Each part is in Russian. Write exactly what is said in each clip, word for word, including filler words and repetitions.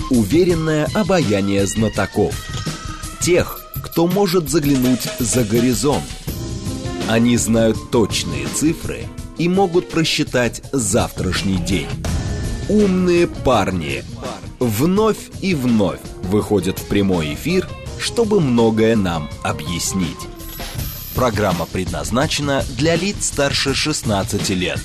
Уверенное обаяние знатоков. Тех, кто может заглянуть за горизонт. Они знают точные цифры и могут просчитать завтрашний день. Умные парни вновь и вновь выходят в прямой эфир, чтобы многое нам объяснить. Программа предназначена для лиц старше шестнадцати лет.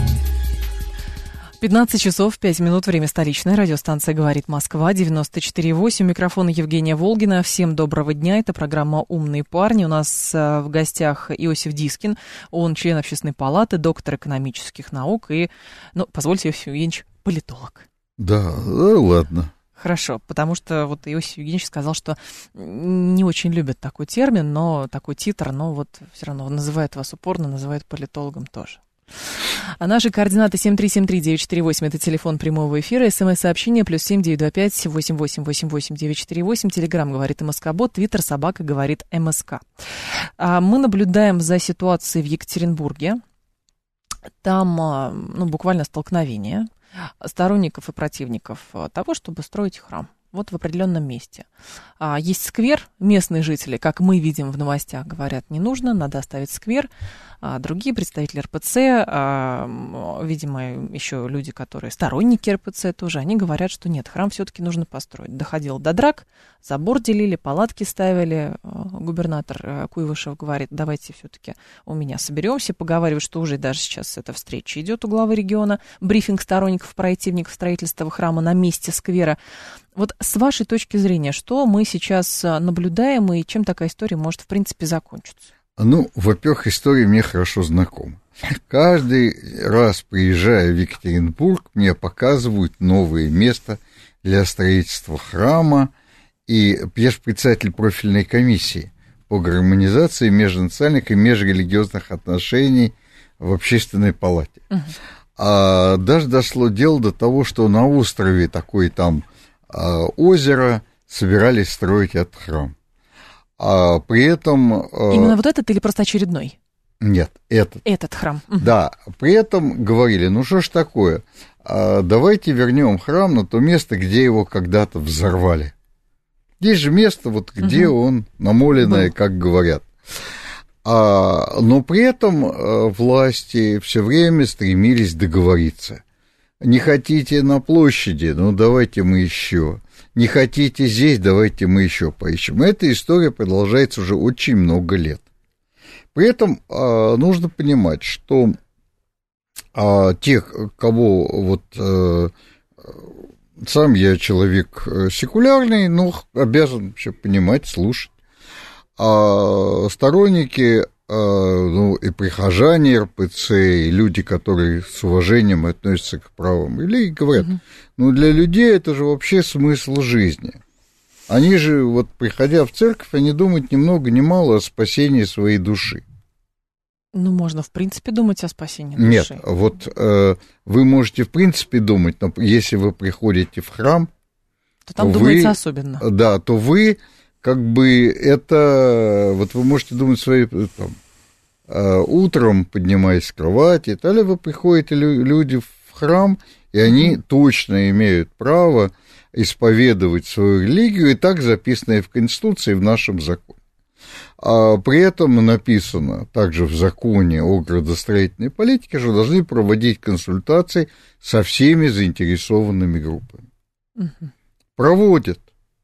пятнадцать часов пять минут, время столичное. Радиостанция «Говорит Москва», девяносто четыре и восемь. Микрофон Евгения Волгина. Всем доброго дня. Это программа «Умные парни». У нас в гостях Иосиф Дискин. Он член Общественной палаты, доктор экономических наук и, ну, позвольте, Иосиф Евгеньевич, политолог. Да, да, ладно. Хорошо, потому что вот Иосиф Евгеньевич сказал, что не очень любят такой термин, но такой титр, но вот все равно называют вас упорно, называют политологом тоже. А наши координаты семь три семь три девять четыре восемь, это телефон прямого эфира, смс-сообщение плюс семь девять два пять восемь восемь восемь восемь девять четыре восемь, телеграмм говорит МСК-бот, твиттер собака говорит МСК. А мы наблюдаем за ситуацией в Екатеринбурге. Там, ну, буквально столкновение сторонников и противников того, чтобы строить храм. Вот в определенном месте. А, есть сквер, местные жители, как мы видим в новостях, говорят, не нужно, надо оставить сквер. А другие представители эр пэ цэ, а, видимо, еще люди, которые сторонники эр пэ цэ тоже, они говорят, что нет, храм все-таки нужно построить. Доходило до драк, забор делили, палатки ставили. Губернатор Куйвышев говорит, давайте все-таки у меня соберемся, поговаривают, что уже даже сейчас эта встреча идет у главы региона, брифинг сторонников, противников строительства храма на месте сквера. Вот с вашей точки зрения, что мы сейчас наблюдаем и чем такая история может, в принципе, закончиться? Ну, во-первых, история мне хорошо знакома. Каждый раз, приезжая в Екатеринбург, мне показывают новое место для строительства храма. И я же председатель профильной комиссии по гармонизации межнациональных и межрелигиозных отношений в Общественной палате. Uh-huh. А даже дошло дело до того, что на острове такой там озеро собирались строить этот храм. А при этом... Именно вот этот или просто очередной? Нет, этот. Этот храм. Да, при этом говорили, ну что ж такое, давайте вернем храм на то место, где его когда-то взорвали. Есть же место, вот где угу. он намоленное, как говорят. А, но при этом власти все время стремились договориться. Не хотите на площади, ну давайте мы еще. Не хотите здесь, давайте мы еще поищем. Эта история продолжается уже очень много лет. При этом а, нужно понимать, что а, тех, кого вот а, сам я человек секулярный, но обязан вообще понимать, слушать, а сторонники, ну, и прихожане эр пэ цэ, и люди, которые с уважением относятся к правам религии, говорят, угу. ну, для людей это же вообще смысл жизни. Они же, вот, приходя в церковь, они думают ни много ни мало о спасении своей души. Ну, можно, в принципе, думать о спасении души. Нет, вот э, вы можете, в принципе, думать, но если вы приходите в храм, то там то думается вы, особенно. Да, то вы... Как бы это, вот вы можете думать свои, там, утром поднимаясь с кровати, далее вы приходите люди в храм, и они mm-hmm. точно имеют право исповедовать свою религию, и так записано и в Конституции, и в нашем законе. А при этом написано также в законе о градостроительной политике, что должны проводить консультации со всеми заинтересованными группами. Mm-hmm. Проводят.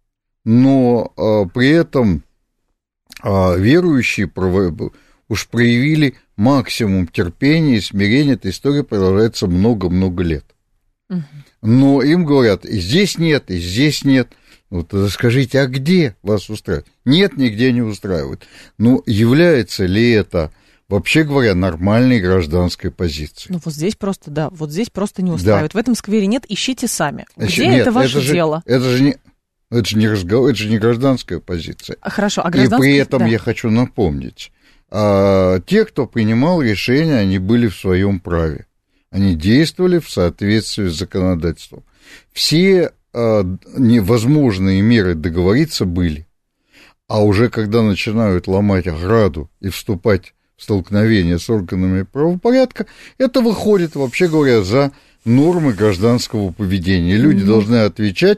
Но а, при этом а, верующие пров... уж проявили максимум терпения и смирения. Эта история продолжается много-много лет. Угу. Но им говорят, и здесь нет, и здесь нет. Вот скажите, а где вас устраивает? Нет, нигде не устраивает. Ну, является ли это, вообще говоря, нормальной гражданской позицией? Ну, вот здесь просто, да, вот здесь просто не устраивает. Да. В этом сквере нет, ищите сами. Где нет, это ваше это же, дело? Это же не... Это же, не разговор, это же не гражданская позиция. Хорошо, а гражданская... И при этом да. я хочу напомнить, а, те, кто принимал решения, они были в своем праве. Они действовали в соответствии с законодательством. Все а, невозможные меры договориться были. А уже когда начинают ломать ограду и вступать в столкновение с органами правопорядка, это выходит, вообще говоря, за нормы гражданского поведения. Люди mm-hmm. должны отвечать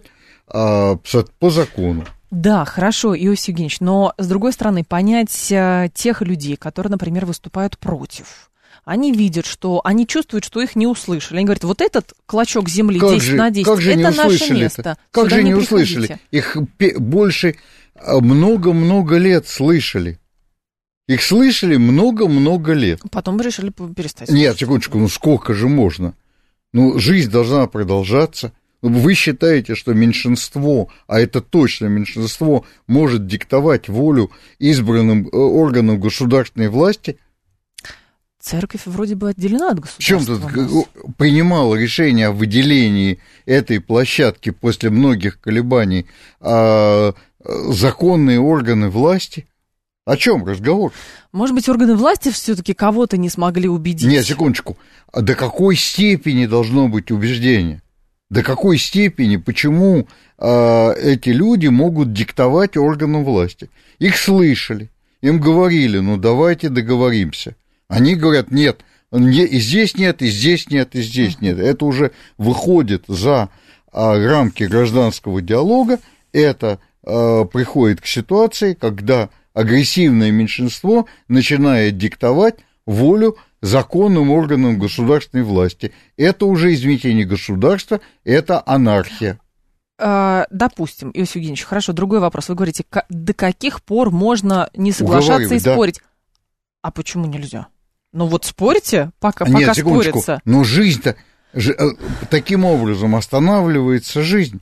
а, по закону. Да, хорошо, Иосиф Евгеньевич, но, с другой стороны, понять а, тех людей, которые, например, выступают против, они видят, что они чувствуют, что их не услышали. Они говорят, вот этот клочок земли как десять же, на десять, как же это наше место. место. Как Сюда же не приходите. услышали? Их больше много-много лет слышали. Их слышали много-много лет. Потом решили перестать. Нет, секундочку, ну сколько же можно? Ну, жизнь должна продолжаться. Вы считаете, что меньшинство, а это точно меньшинство, может диктовать волю избранным органам государственной власти? Церковь вроде бы отделена от В чем государства. тут принимала решение о выделении этой площадки после многих колебаний а, законные органы власти? О чем разговор? Может быть, органы власти все-таки кого-то не смогли убедить? Нет, секундочку. А до какой степени должно быть убеждение? До какой степени, почему э, эти люди могут диктовать органам власти? Их слышали, им говорили, ну давайте договоримся. Они говорят, нет, не, и здесь нет, и здесь нет, и здесь нет. Это уже выходит за э, рамки гражданского диалога, это э, приходит к ситуации, когда агрессивное меньшинство начинает диктовать волю законным органам государственной власти. Это уже, извините, не государство, это анархия. А, допустим, Иосиф Евгеньевич, хорошо, другой вопрос. Вы говорите, до каких пор можно не соглашаться и да. спорить? А почему нельзя? Ну вот спорьте, пока, Нет, пока секундочку, спорится. но жизнь-то, таким образом останавливается жизнь.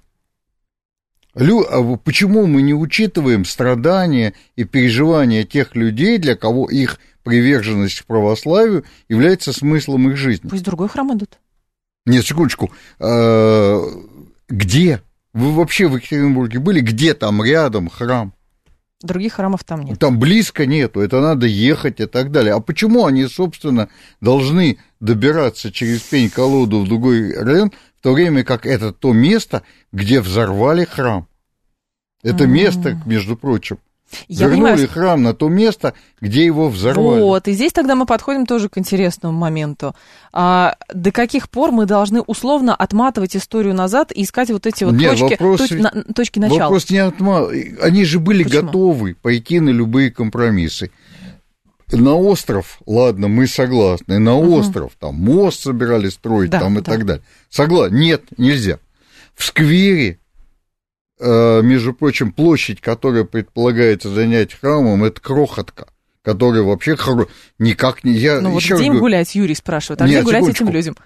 Лю, почему мы не учитываем страдания и переживания тех людей, для кого их приверженность к православию является смыслом их жизни? Пусть в другой храм идут. Нет, секундочку. А, где? Вы вообще в Екатеринбурге были? Где там рядом храм? Других храмов там нет. Там близко нету, это надо ехать и так далее. А почему они, собственно, должны добираться через пень-колоду в другой район, в то время как это то место, где взорвали храм? Это mm-hmm. место, между прочим. Я Вернули понимаю, храм на то место, где его взорвали. Вот, и здесь тогда мы подходим тоже к интересному моменту. А, до каких пор мы должны условно отматывать историю назад и искать вот эти вот Нет, точки, вопрос, точ, на, точки начала? Вопрос не отматывать. Они же были Почему? готовы пойти на любые компромиссы. На остров, ладно, мы согласны, на угу. остров, там мост собирались строить, да, там и да. так далее. Согласен? Нет, нельзя. В сквере, между прочим, площадь, которая предполагается занять храмом, это крохотка, которая вообще хор... никак не... Я ну вот где им говорю... гулять, Юрий спрашивает, а Нет, где гулять секундочку. этим людям?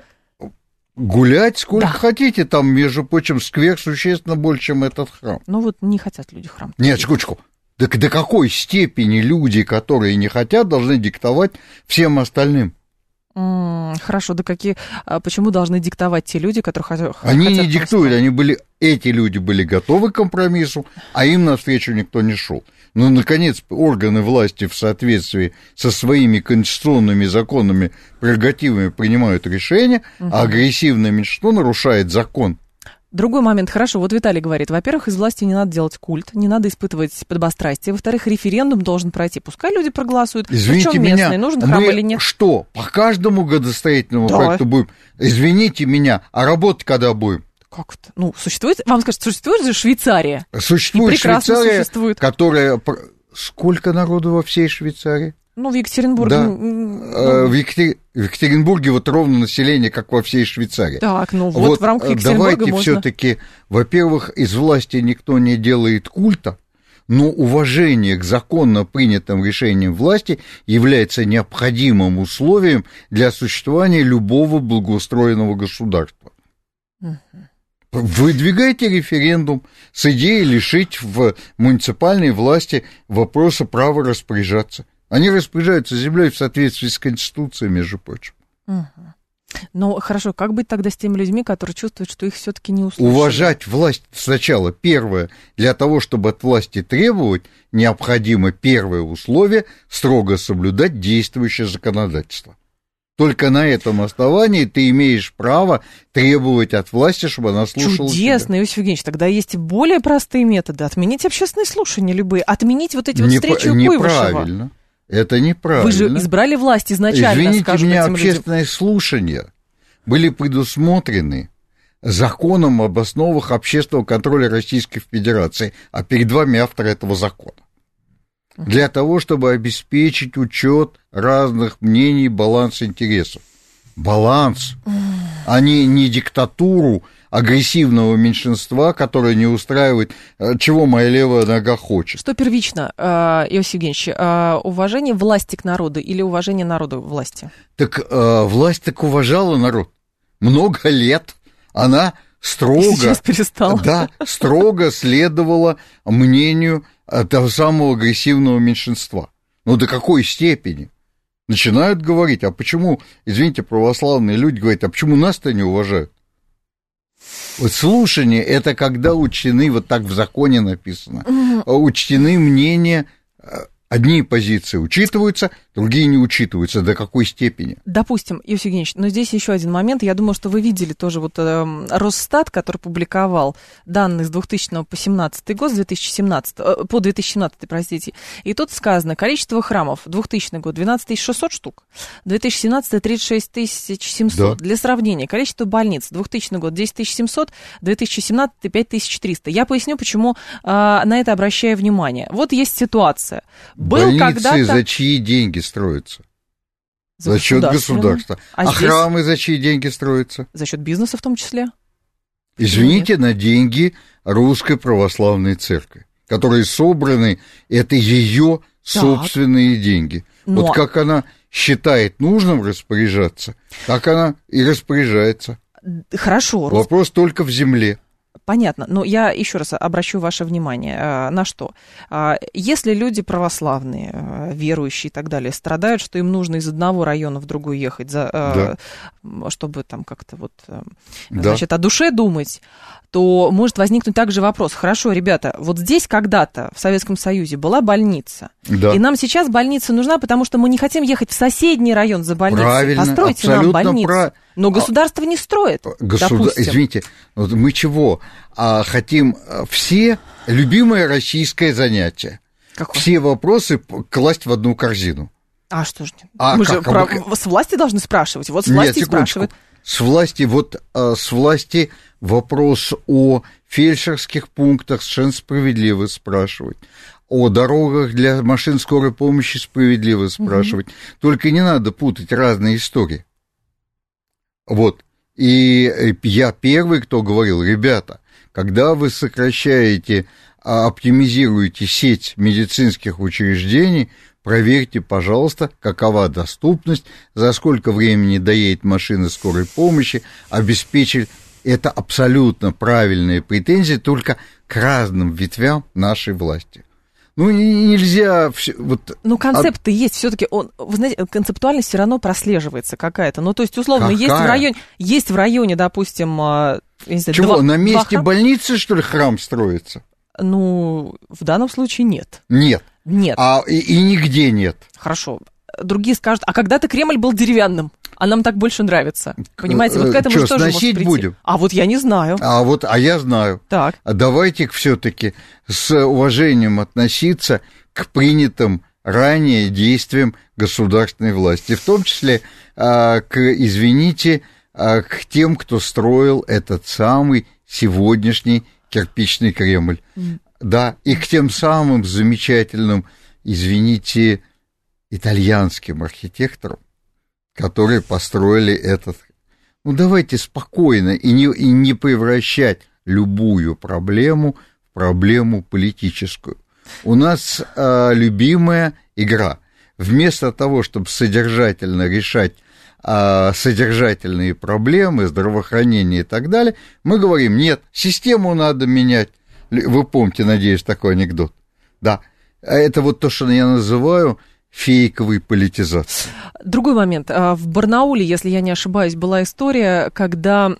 Гулять сколько да. хотите, там, между прочим, сквер существенно больше, чем этот храм. Ну вот не хотят люди храм. Нет, секундочку. Так до какой степени люди, которые не хотят, должны диктовать всем остальным? Хорошо, да какие, почему должны диктовать те люди, которые хотят... Они хотят не диктуют, они были, эти люди были готовы к компромиссу, а им навстречу никто не шел. Но, наконец, органы власти в соответствии со своими конституционными законными прерогативами принимают решения, угу. а агрессивное меньшинство нарушает закон. Другой момент, хорошо, вот Виталий говорит, во-первых, из власти не надо делать культ, не надо испытывать подобострастие, во-вторых, референдум должен пройти, пускай люди проголосуют, извините причем меня, местные, нужен храм мы или нет. Что, по каждому градостроительному да. проекту будем, извините меня, а работать когда будем? Как это? Ну, существует, вам скажут, существует же Швейцария. Существует Швейцария, существует. которая... Сколько народу во всей Швейцарии? Ну, в Екатеринбурге... Да. Ну... В, Екатер... в Екатеринбурге вот ровно население, как во всей Швейцарии. Так, ну вот, вот в рамках Екатеринбурга давайте можно... все-таки, во-первых, из власти никто не делает культа, но уважение к законно принятым решениям власти является необходимым условием для существования любого благоустроенного государства. Угу. Выдвигайте референдум с идеей лишить в муниципальной власти вопроса права распоряжаться. Они распоряжаются землей в соответствии с Конституцией, между прочим. Угу. Ну, хорошо, как быть тогда с теми людьми, которые чувствуют, что их все-таки не услышали? Уважать власть сначала. Первое, для того, чтобы от власти требовать, необходимо первое условие – строго соблюдать действующее законодательство. Только на этом основании ты имеешь право требовать от власти, чтобы она слушала Чудесно, тебя. Иосиф Евгеньевич, тогда есть более простые методы. Отменить общественные слушания любые, отменить вот эти вот Не, встречи у Куйвышева. Неправильно. Это неправильно. Вы же избрали власть изначально, Извините скажем меня, этим общественные людям. слушания были предусмотрены законом об основах общественного контроля Российской Федерации, а перед вами автор этого закона. Для того, чтобы обеспечить учет разных мнений, баланс интересов. Баланс, а не, не диктатуру агрессивного меньшинства, которое не устраивает, чего моя левая нога хочет. Что первично, Иосиф Евгеньевич, уважение власти к народу или уважение народа к власти? Так власть так уважала народ. Много лет она строго, сейчас перестала. Да, строго следовала мнению того самого агрессивного меньшинства. Но до какой степени? Начинают говорить, а почему, извините, православные люди говорят, а почему нас-то не уважают? Вот слушание – это когда учтены, вот так в законе написано, угу. учтены мнения, одни позиции учитываются, другие не учитываются. До какой степени? Допустим, Иосиф Евгеньевич, но здесь еще один момент. Я думаю, что вы видели тоже вот э, Росстат, который публиковал данные с двухтысячного по семнадцатый год, с две тысячи семнадцатого, по две тысячи семнадцатый, простите. И тут сказано, количество храмов двухтысячный год двенадцать тысяч шестьсот штук, две тысячи семнадцатый тридцать шесть тысяч семьсот. Да. Для сравнения, количество больниц двухтысячный год десять тысяч семьсот, две тысячи семнадцатый пять тысяч триста. Я поясню, почему э, на это обращаю внимание. Вот есть ситуация. Был Больницы когда-то... за чьи деньги строятся? За, за счет государства. А, а здесь... храмы за чьи деньги строятся? За счет бизнеса в том числе. Извините, Нет. на деньги Русской Православной Церкви, которые собраны, это ее собственные так. деньги. Но... Вот как она считает нужным распоряжаться, так она и распоряжается. Хорошо. Вопрос только в земле. Понятно, но я еще раз обращу ваше внимание а, на что. А, если люди православные, а, верующие и так далее, страдают, что им нужно из одного района в другой ехать, за, а, да. чтобы там как-то вот, а, значит, да. о душе думать, то может возникнуть также вопрос. Хорошо, ребята, вот здесь когда-то в Советском Союзе была больница, да. и нам сейчас больница нужна, потому что мы не хотим ехать в соседний район за больницей. Правильно, Постройте нам больницу. Прав... Но государство не строит, Государ... Извините, вот мы чего? А хотим все любимое российское занятие. Какое? Все вопросы класть в одну корзину. А что же? А мы как? же про... с власти должны спрашивать. Вот с власти Нет, спрашивают. С власти, вот с власти вопрос о фельдшерских пунктах совершенно справедливо спрашивать. О дорогах для машин скорой помощи справедливо спрашивать. Угу. Только не надо путать разные истории. Вот. И я первый, кто говорил, ребята, когда вы сокращаете, оптимизируете сеть медицинских учреждений, проверьте, пожалуйста, какова доступность, за сколько времени доедет машина скорой помощи, обеспечить. Это абсолютно правильные претензии, только к разным ветвям нашей власти. Ну, нельзя... Вот, ну, концепт-то а... есть, все-таки он, вы знаете, концептуальность все равно прослеживается какая-то. Ну, то есть, условно, Какая? есть в районе, есть в районе, допустим, я не знаю, Чего, два, на месте два больницы, что ли, храм строится? Ну, в данном случае нет. Нет. Нет. А, и, и нигде нет. Хорошо. Другие скажут, а когда-то Кремль был деревянным, а нам так больше нравится. Понимаете, вот к этому Что, же тоже сносить может прийти. Будем? А вот я не знаю. А вот, а я знаю. Так. А давайте все-таки с уважением относиться к принятым ранее действиям государственной власти, в том числе а, к, извините, а, к тем, кто строил этот самый сегодняшний кирпичный Кремль. Mm. Да, и к тем самым замечательным, извините, итальянским архитекторам, которые построили этот... Ну, давайте спокойно и не, и не превращать любую проблему в проблему политическую. У нас а, любимая игра. Вместо того, чтобы содержательно решать а, содержательные проблемы, здравоохранение и так далее, мы говорим, нет, систему надо менять. Вы помните, надеюсь, такой анекдот. Да, это вот то, что я называю... фейковой политизации. Другой момент. В Барнауле, если я не ошибаюсь, была история, когда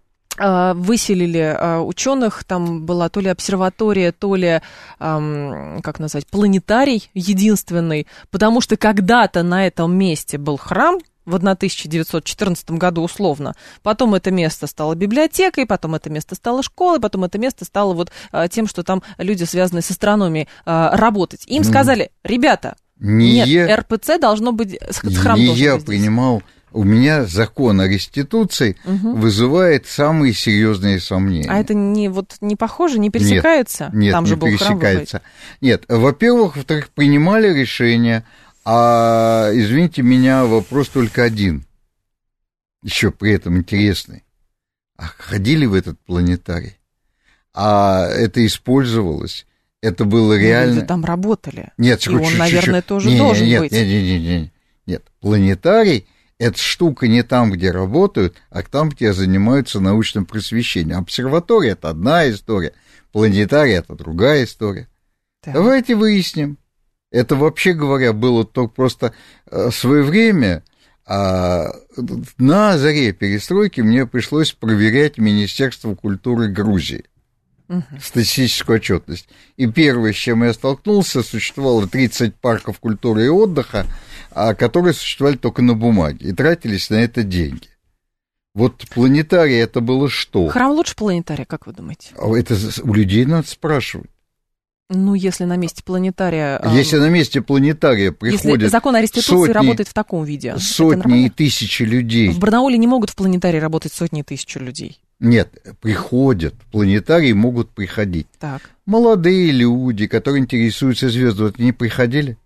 выселили ученых, там была то ли обсерватория, то ли, как назвать, планетарий единственный, потому что когда-то на этом месте был храм, в тысяча девятьсот четырнадцатом году условно. Потом это место стало библиотекой, потом это место стало школой, потом это место стало вот тем, что там люди, связанные с астрономией, работать. Им сказали, ребята, не нет, я, эр пэ цэ должно быть, храм не должен я быть здесь. принимал у меня закон о реституции угу. вызывает самые серьезные сомнения. А это не, вот, не похоже, не пересекается? Нет, нет Там не же был пересекается. Нет, во-первых, во-вторых, принимали решение, а, извините меня, вопрос только один, еще при этом интересный. А ходили в этот планетарий? А это использовалось? Это было реально... Люди там работали. Нет, и он, чуть-чуть, наверное, тоже не, должен нет, быть. Нет, нет, нет, нет, нет. Планетарий — это штука не там, где работают, а там, где занимаются научным просвещением. Обсерватория — это одна история, планетарий — это другая история. Так. Давайте выясним. Это, вообще говоря, было только просто в свое время... А на заре перестройки мне пришлось проверять Министерство культуры Грузии, uh-huh. статистическую отчетность. И первое, с чем я столкнулся, существовало тридцать парков культуры и отдыха, которые существовали только на бумаге, и тратились на это деньги. Вот планетарий это было что? Храм лучше планетария, как вы думаете? Это у людей надо спрашивать. Ну, если на месте планетария... Если на месте планетария приходят... Если закон о реституции сотни, работает в таком виде. Сотни и тысячи людей. В Барнауле не могут в планетарии работать сотни и тысячи людей. Нет, приходят. В планетарии могут приходить. Так. Молодые люди, которые интересуются звездами, вот не приходили?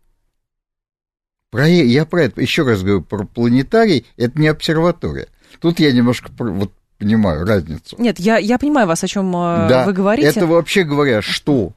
Про, я про это еще раз говорю, про планетарий, это не обсерватория. Тут я немножко вот, понимаю разницу. Нет, я, я понимаю вас, о чем да, вы говорите. Это вообще говоря, что...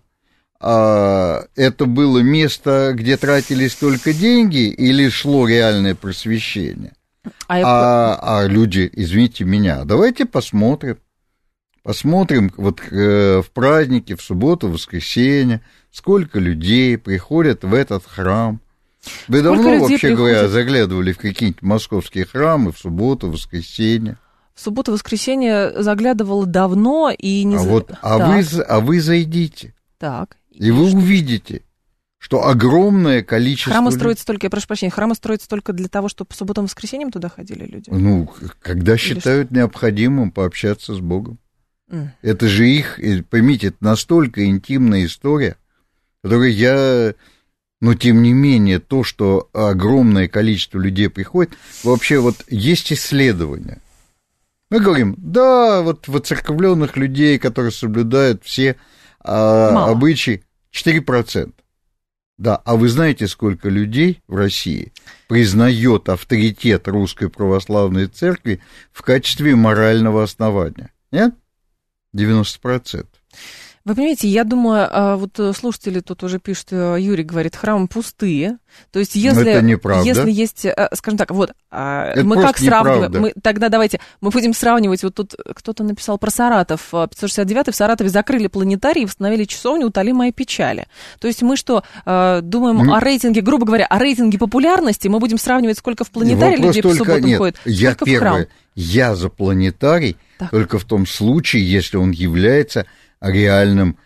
это было место, где тратились только деньги, или шло реальное просвещение? А, а, а люди, извините меня, давайте посмотрим. Посмотрим вот э, в праздники, в субботу, в воскресенье, сколько людей приходят в этот храм. Вы сколько давно, вообще приходит... говоря, заглядывали в какие-нибудь московские храмы в субботу, в воскресенье? В субботу, в воскресенье заглядывала давно и не... А, вот, а, вы, а вы зайдите. Так. И, и вы что? Увидите, что огромное количество... Храмы строятся только, я прошу прощения, храмы строятся только для того, чтобы по субботам и воскресеньям туда ходили люди? Ну, когда Или считают что? Необходимым пообщаться с Богом. Mm. Это же их, поймите, это настолько интимная история, которую я... Но, тем не менее, то, что огромное количество людей приходит, вообще вот есть исследования. Мы говорим, да, вот воцерковленных людей, которые соблюдают все а, обычаи, четыре процента. Да, а вы знаете, сколько людей в России признает авторитет Русской Православной Церкви в качестве морального основания? Нет? девяносто процентов. Вы понимаете, я думаю, вот слушатели тут уже пишут, Юрий говорит, храмы пустые. То есть, если, это неправда. Если есть, скажем так, вот, это мы как сравниваем, неправда. мы, тогда давайте, мы будем сравнивать, вот тут кто-то написал про Саратов, пятьсот шестьдесят девятый в Саратове закрыли планетарий и восстановили часовню «Утоли мои печали». То есть мы что, думаем мы... о рейтинге, грубо говоря, о рейтинге популярности, мы будем сравнивать, сколько в планетарии людей по субботам нет, ходит, я сколько первое, в храм. Я за планетарий так. Только в том случае, если он является реальным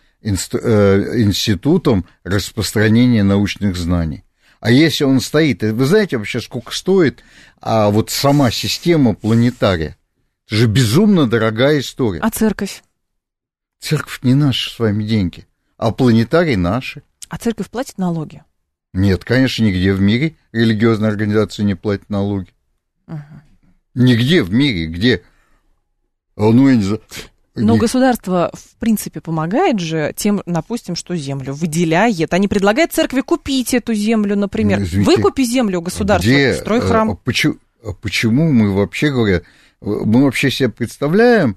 институтом распространения научных знаний. А если он стоит, вы знаете вообще, сколько стоит а вот сама система планетария? Это же безумно дорогая история. А церковь? Церковь не наши с вами деньги, а планетарий наши. А церковь платит налоги? Нет, конечно, нигде в мире религиозные организации не платят налоги. Угу. Нигде в мире, где... Ну, я не знаю... Но государство, в принципе, помогает же тем, допустим, что землю выделяет, а не предлагает церкви купить эту землю, например. Извините, выкупи землю государство, где, строй храм. А почему, а почему мы вообще, говоря, мы вообще себе представляем,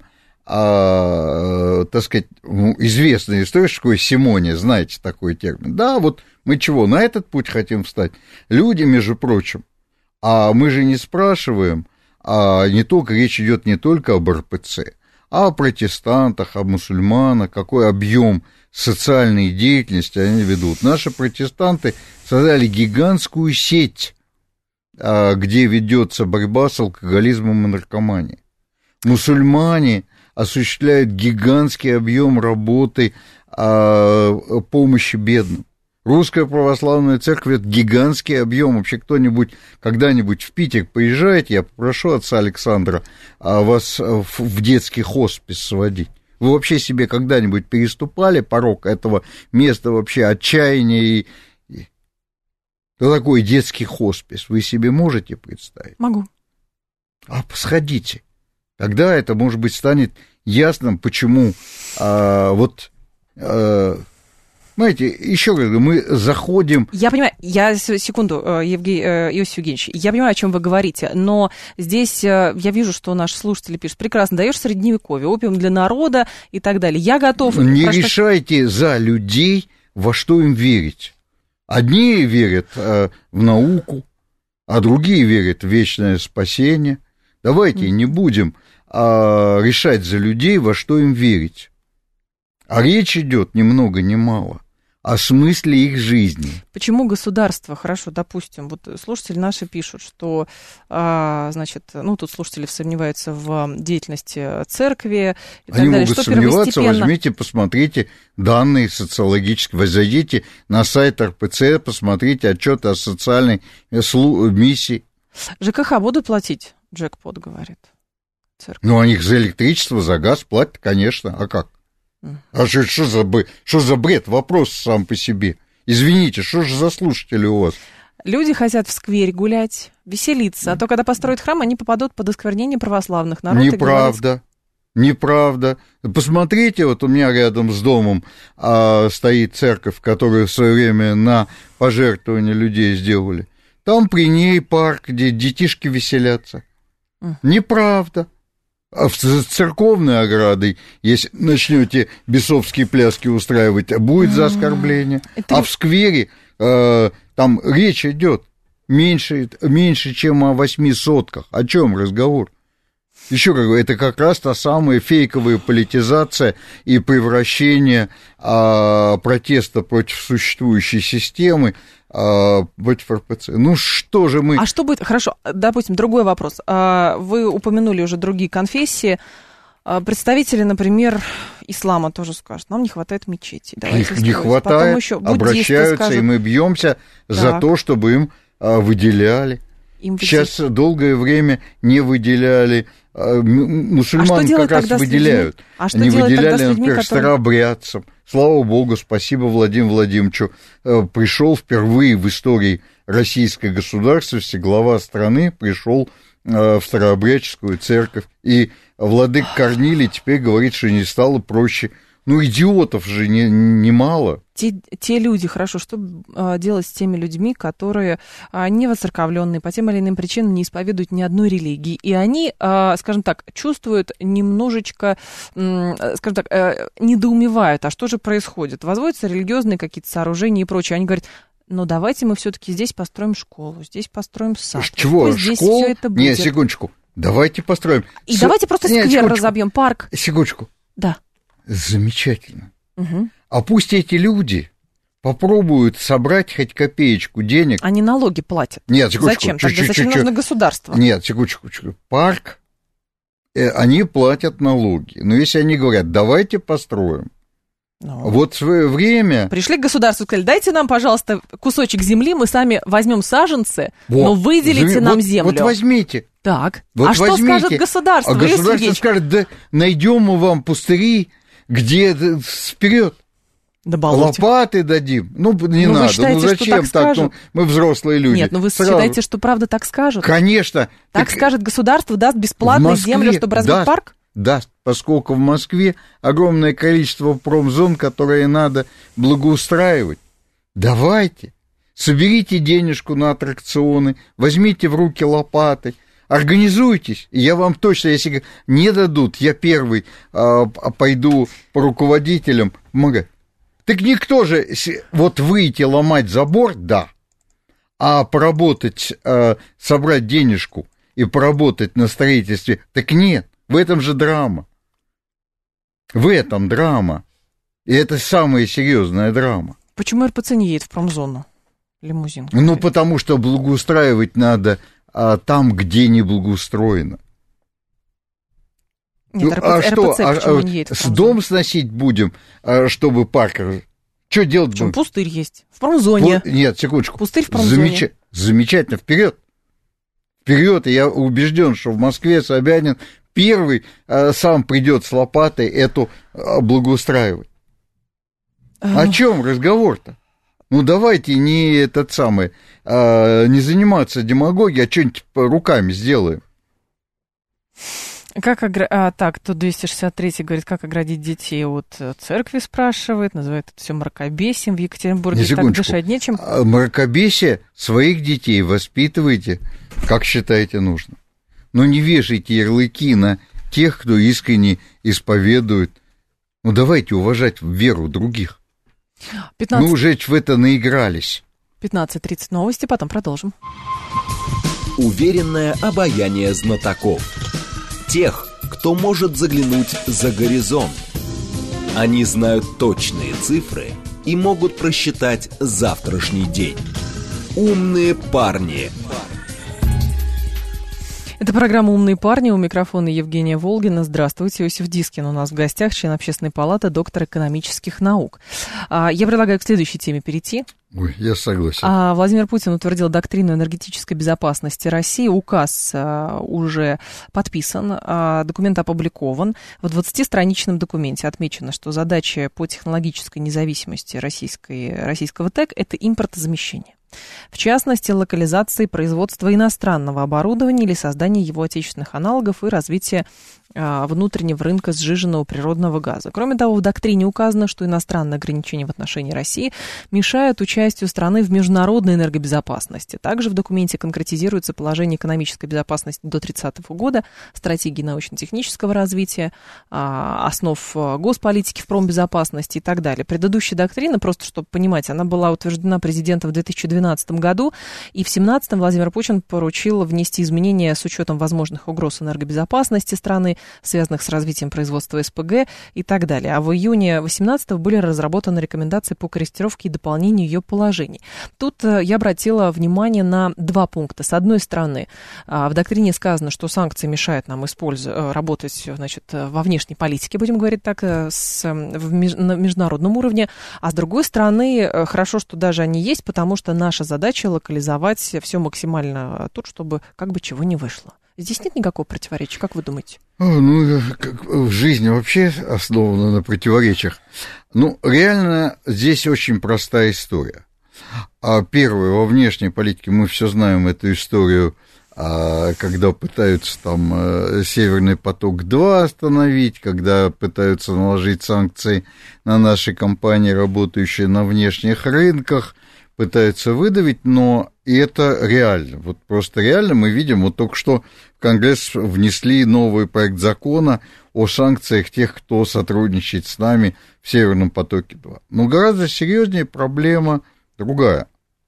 а, так сказать, известная история, что такое симония, знаете такой термин. Да, вот мы чего, на этот путь хотим встать? Люди, между прочим, а мы же не спрашиваем, а не только, речь идет не только об эр пэ цэ, о протестантах, о мусульманах, какой объем социальной деятельности они ведут. Наши протестанты создали гигантскую сеть, где ведется борьба с алкоголизмом и наркоманией. Мусульмане осуществляют гигантский объем работы помощи бедным. Русская православная церковь — это гигантский объем. Вообще кто-нибудь когда-нибудь в Питер поезжаете, я попрошу отца Александра вас в детский хоспис сводить. Вы вообще себе когда-нибудь переступали порог этого места вообще отчаяния? И... Что такое детский хоспис? Вы себе можете представить? Могу. А сходите. Тогда это, может быть, станет ясным, почему а, вот... А, знаете, еще раз, мы заходим... Я понимаю, я, секунду, Евгений, Иосиф Евгеньевич, я понимаю, о чем вы говорите, но здесь я вижу, что наши слушатели пишут: прекрасно, даешь средневековье, опиум для народа и так далее. Я готов... Не прошу... решайте за людей, во что им верить. Одни верят э, в науку, а другие верят в вечное спасение. Давайте mm. не будем э, решать за людей, во что им верить. А речь идет ни много ни мало о смысле их жизни. Почему государство, хорошо, допустим, вот слушатели наши пишут, что, а, значит, ну, тут слушатели сомневаются в деятельности церкви и так Они далее. могут Что сомневаться, возьмите, посмотрите данные социологические, вы зайдите на сайт эр пэ цэ, посмотрите отчеты о социальной миссии. ЖКХ будут платить, джекпот говорит церковь. Ну, они за электричество, за газ платят, конечно, а как? А что, что, за, что за бред? Вопрос сам по себе. Извините, что же за слушатели у вас? Люди хотят в сквере гулять, веселиться, а то, когда построят храм, они попадут под осквернение православных народов. Неправда, неправда. Посмотрите, вот у меня рядом с домом а, стоит церковь, которую в свое время на пожертвование людей сделали. Там при ней парк, где детишки веселятся. Mm. Неправда. А в церковной оградой, если начнете бесовские пляски устраивать, будет за оскорбление. Это... А в сквере э, там речь идет меньше, меньше, чем о восьми сотках. О чем разговор? Еще как бы, это как раз та самая фейковая политизация и превращение а, протеста против существующей системы а, против эр пэ цэ. Ну что же мы... А что будет... Хорошо, допустим, другой вопрос. Вы упомянули уже другие конфессии. Представители, например, ислама тоже скажут: нам не хватает мечетей. Их не хватает, еще обращаются, скажут... и мы бьемся так. за то, чтобы им а, выделяли. Им Сейчас выделяли. Долгое время не выделяли... Мусульман а как раз выделяют. А что Они выделяли, людьми, например, которые... старообрядцам. Слава богу, спасибо Владимиру Владимировичу. Пришел впервые в истории российской государственности, глава страны пришел в старообрядческую церковь. И владык Корнилий теперь говорит, что не стало проще. Ну, идиотов же немало. Не те, те люди, хорошо, что делать с теми людьми, которые не воцерковленные, по тем или иным причинам не исповедуют ни одной религии, и они, скажем так, чувствуют немножечко, скажем так, недоумевают, а что же происходит? Возводятся религиозные какие-то сооружения и прочее. Они говорят: ну, давайте мы все-таки здесь построим школу, здесь построим сад. Чего? Пусть здесь Школ? все это будет. Нет, секундочку. Давайте построим. И С... давайте просто Нет, сквер секундочку. разобьем, парк. Секундочку. Да. Замечательно. Угу. А пусть эти люди попробуют собрать хоть копеечку денег. Они налоги платят. Нет, секундочку. Зачем? Чуть-чуть, Тогда зачем чуть-чуть. нужно государство? Нет, секундочку. Парк, э, они платят налоги. Но если они говорят: давайте построим. Ну. Вот в свое время... Пришли к государству и сказали: дайте нам, пожалуйста, кусочек земли, мы сами возьмем саженцы, вот. но выделите Зам... нам вот, землю. Вот возьмите. Так, вот а возьмите. Что скажет государство? А государство скажет: да найдем мы вам пустыри, где вперед. Да лопаты дадим. Ну, не ну, надо. Считаете, ну, зачем так? так? Ну, мы взрослые люди. Нет, ну вы Сразу... считаете, что правда так скажут? Конечно. Так, так... скажет государство, даст бесплатную землю, чтобы разбить даст, парк? Даст, поскольку в Москве огромное количество промзон, которые надо благоустраивать. Давайте, соберите денежку на аттракционы, возьмите в руки лопаты, организуйтесь, и я вам точно, если не дадут, я первый а, пойду по руководителям помогать. Так никто же, вот выйти ломать забор, да, а поработать, а, собрать денежку и поработать на строительстве, так нет, в этом же драма. В этом драма. И это самая серьезная драма. Почему эр пэ цэ не едет в промзону? Лимузин. Ну, потому что благоустраивать надо а, там, где не благоустроено. Нет, ну, эр пэ цэ, а что, эр пэ цэ почему а, не едет в дом сносить будем, а, чтобы парк... Что делать будем? будем? Пустырь есть. В промзоне. Пу... Нет, секундочку. Пустырь в промзоне. Замеч... Замечательно, вперед. Вперед, и я убежден, что в Москве Собянин первый а, сам придет с лопатой эту а, благоустраивать. А... О чем разговор-то? Ну, давайте не этот самый, а, не заниматься демагогией, а что-нибудь руками сделаем. Как огр... а, так, тут двести шестьдесят третий говорит, как оградить детей от церкви, спрашивает, называет это все мракобесием в Екатеринбурге. Не, так дышать нечем. Мракобесие своих детей воспитывайте, как считаете нужно. Но не вешайте ярлыки на тех, кто искренне исповедует. Ну, давайте уважать веру других. пятнадцать... Мы уже в это наигрались. пятнадцать тридцать новости, потом продолжим. Уверенное обаяние знатоков. Тех, кто может заглянуть за горизонт. Они знают точные цифры и могут просчитать завтрашний день. Умные парни. Это программа «Умные парни». У микрофона Евгения Волгина. Здравствуйте. Иосиф Дискин у нас в гостях, член Общественной палаты, доктор экономических наук. Я предлагаю к следующей теме перейти. Ой, я согласен. А Владимир Путин утвердил доктрину энергетической безопасности России. Указ а, уже подписан, а, документ опубликован. В двадцатистраничном документе отмечено, что задача по технологической независимости российской, российского ТЭК – это импортозамещение. В частности, локализации производства иностранного оборудования или создания его отечественных аналогов и развития а, внутреннего рынка сжиженного природного газа. Кроме того, в доктрине указано, что иностранные ограничения в отношении России мешают участию страны в международной энергобезопасности. Также в документе конкретизируется положение экономической безопасности до тридцатого года, стратегии научно-технического развития, а, основ госполитики в промбезопасности и так далее. Предыдущая доктрина, просто чтобы понимать, она была утверждена президентом в две тысячи двенадцатом году, и в две тысячи семнадцатом Владимир Путин поручил внести изменения с учетом возможных угроз энергобезопасности страны, связанных с развитием производства СПГ и так далее. А в июне две тысячи восемнадцатого были разработаны рекомендации по корректировке и дополнению ее положений. Тут я обратила внимание на два пункта. С одной стороны, в доктрине сказано, что санкции мешают нам использовать, работать, значит, во внешней политике, будем говорить так, с, в, на международном уровне. А с другой стороны, хорошо, что даже они есть, потому что наша задача локализовать все максимально тут, чтобы как бы чего не вышло. Здесь нет никакого противоречия, как вы думаете? Ну, в жизни вообще основана на противоречиях. Ну, реально, здесь очень простая история. Первое, во внешней политике мы все знаем эту историю, когда пытаются там Северный поток-два остановить, когда пытаются наложить санкции на наши компании, работающие на внешних рынках, пытаются выдавить, но и это реально. Вот просто реально мы видим, вот только что в Конгресс внесли новый проект закона о санкциях тех, кто сотрудничает с нами в Северном потоке-два. Но гораздо серьезнее проблема другая.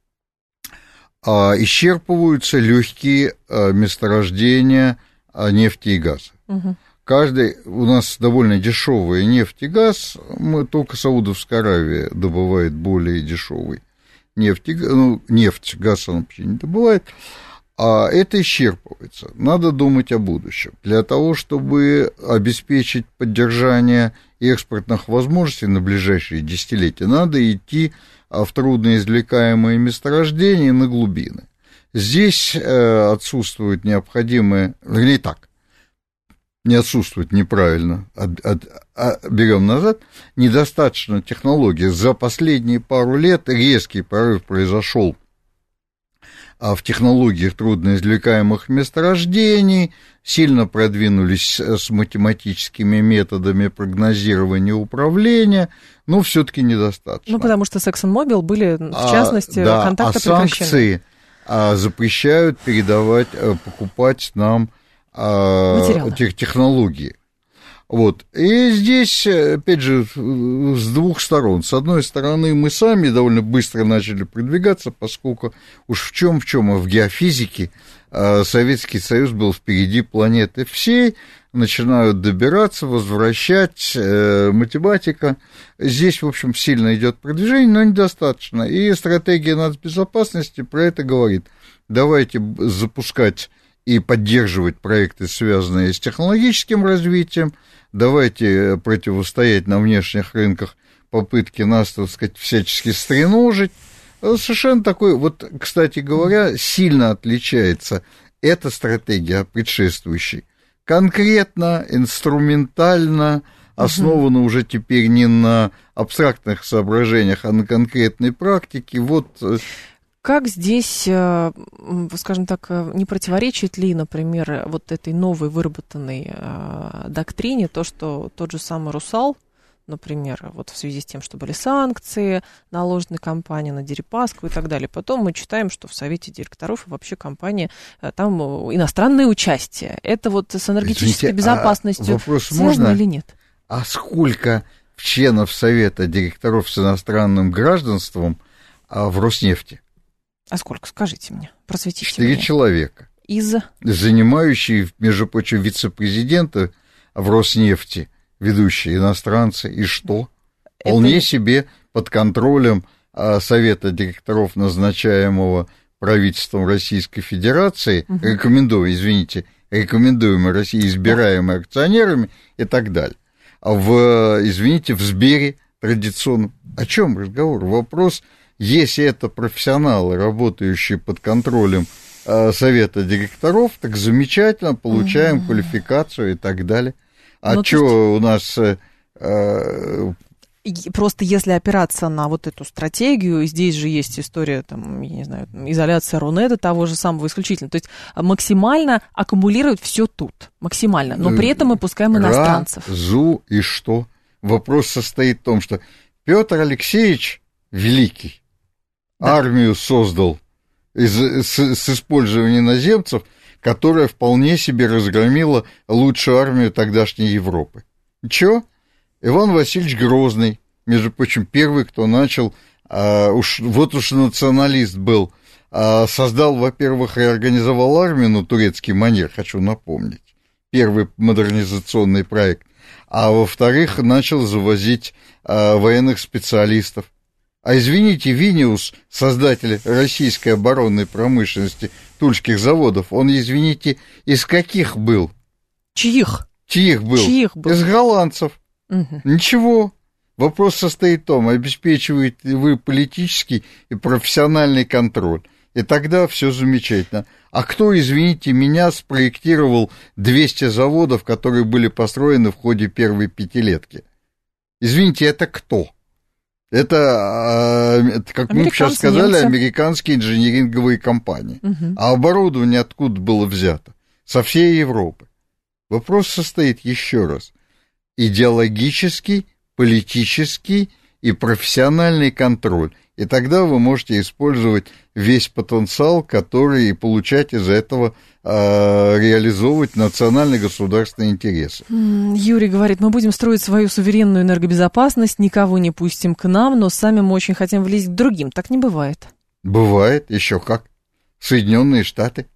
Исчерпываются легкие месторождения нефти и газа. Угу. Каждый, у нас довольно дешевый нефть и газ, мы, только Саудовская Аравия добывает более дешевый нефть, ну, нефть, газ она вообще не добывает, а это исчерпывается. Надо думать о будущем. Для того, чтобы обеспечить поддержание экспортных возможностей на ближайшие десятилетия, надо идти в трудноизвлекаемые месторождения на глубины. Здесь отсутствует необходимое, или так, не отсутствует неправильно, от, от, от, берем назад, недостаточно технологий. За последние пару лет резкий прорыв произошел в технологиях трудноизвлекаемых месторождений, сильно продвинулись с математическими методами прогнозирования и управления, но все-таки недостаточно. Ну, потому что с ExxonMobil были, в частности, а, да, контакты а санкции прекращены. Запрещают передавать, покупать нам тех технологий. Вот. И здесь, опять же, с двух сторон. С одной стороны, мы сами довольно быстро начали продвигаться, поскольку уж в чем в чем, а в геофизике Советский Союз был впереди планеты всей, начинают добираться, возвращать, математика. Здесь, в общем, сильно идет продвижение, но недостаточно. И стратегия нацбезопасности про это говорит. Давайте запускать и поддерживать проекты, связанные с технологическим развитием, давайте противостоять на внешних рынках попытки нас, так сказать, всячески стреножить. Совершенно такой, вот, кстати говоря, сильно отличается эта стратегия от предшествующей. Конкретно, инструментально, основана угу. уже теперь не на абстрактных соображениях, а на конкретной практике. Вот как здесь, скажем так, не противоречит ли, например, вот этой новой выработанной доктрине то, что тот же самый «Русал», например, вот в связи с тем, что были санкции наложены компании на Дерипаску и так далее. Потом мы читаем, что в совете директоров и вообще компания, там иностранное участие. Это вот с энергетической Извините, безопасностью а связано можно? Или нет? А сколько членов совета директоров с иностранным гражданством а, в Роснефти? А сколько? Скажите мне, просветите Четыре меня. человека. Из? Занимающие, между прочим, вице-президента в Роснефти, ведущие иностранцы, и что? Это... Вполне себе под контролем а, совета директоров, назначаемого правительством Российской Федерации, угу. рекомендуемый, извините, рекомендуемый России, избираемый акционерами и так далее. А в, извините, в Сбере традиционно... О чем разговор? Вопрос, если это профессионалы, работающие под контролем э, совета директоров, так замечательно, получаем угу. квалификацию и так далее. А ну, что есть... у нас... Э, Просто если опираться на вот эту стратегию, здесь же есть история, там, я не знаю, изоляция Рунета, того же самого исключительно. То есть максимально аккумулировать все тут, максимально, но при этом мы пускаем иностранцев. Разу и что? Вопрос состоит в том, что Петр Алексеевич Великий да. армию создал из, с, с использованием иноземцев, которая вполне себе разгромила лучшую армию тогдашней Европы. Чё? Иван Васильевич Грозный, между прочим, первый, кто начал, а, уж, вот уж националист был, а, создал, во-первых, и организовал армию на турецкий манер, хочу напомнить, первый модернизационный проект, а во-вторых, начал завозить а, военных специалистов. А извините, Виниус, создатель российской оборонной промышленности, тульских заводов, он, извините, из каких был? Чьих? Чьих был? Чьих был? Из голландцев. Угу. Ничего. Вопрос состоит в том, обеспечиваете ли вы политический и профессиональный контроль. И тогда все замечательно. А кто, извините меня, спроектировал двести заводов, которые были построены в ходе первой пятилетки? Извините, это кто? Это, как мы сейчас сказали, немцы. Американские инжиниринговые компании. Угу. А оборудование откуда было взято? Со всей Европы. Вопрос состоит еще раз. Идеологический, политический и профессиональный контроль. И тогда вы можете использовать весь потенциал, который и получать из этого, э, реализовывать национальные государственные интересы. Юрий говорит, мы будем строить свою суверенную энергобезопасность, никого не пустим к нам, но сами мы очень хотим влезть к другим. Так не бывает. Бывает, еще как. Соединенные Штаты.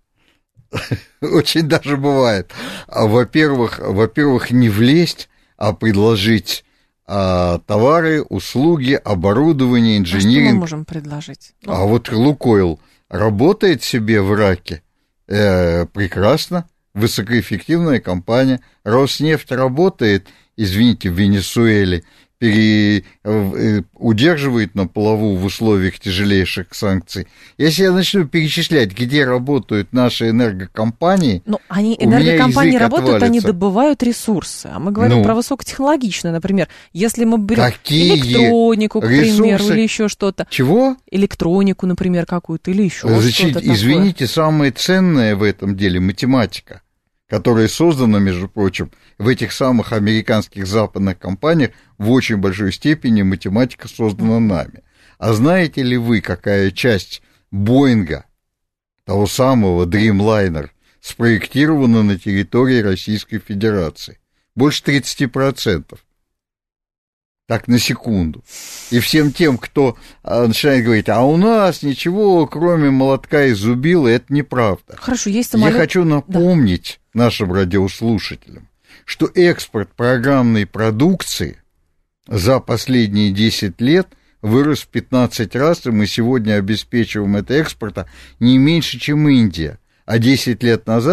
Очень даже бывает. Во-первых, во-первых, не влезть, а предложить а, товары, услуги, оборудование, инжиниринг. А что мы можем предложить? А вот Лукойл работает себе в Ираке э, прекрасно, высокоэффективная компания. Роснефть работает, извините, в Венесуэле, пере, э, удерживает на плаву в условиях тяжелейших санкций. Если я начну перечислять, где работают наши энергокомпании, ну, они, энергокомпании работают, отвалится. Они добывают ресурсы. А мы говорим ну, про высокотехнологичные, например. Если мы берем электронику, к ресурсы? примеру, или еще что-то. Чего? Электронику, например, какую-то, или еще Значит, что-то извините, такое. Самое ценное в этом деле математика, которая создана, между прочим, в этих самых американских западных компаниях, в очень большой степени математика создана нами. А знаете ли вы, какая часть Боинга, того самого Dreamliner, спроектирована на территории Российской Федерации? Больше тридцать процентов. Так, на секунду. И всем тем, кто а, начинает говорить, а у нас ничего, кроме молотка и зубила, это неправда. Хорошо, есть самолет. Я хочу напомнить да. нашим радиослушателям, что экспорт программной продукции за последние десять лет вырос в пятнадцать раз, и мы сегодня обеспечиваем это экспорта не меньше, чем Индия. А десять лет назад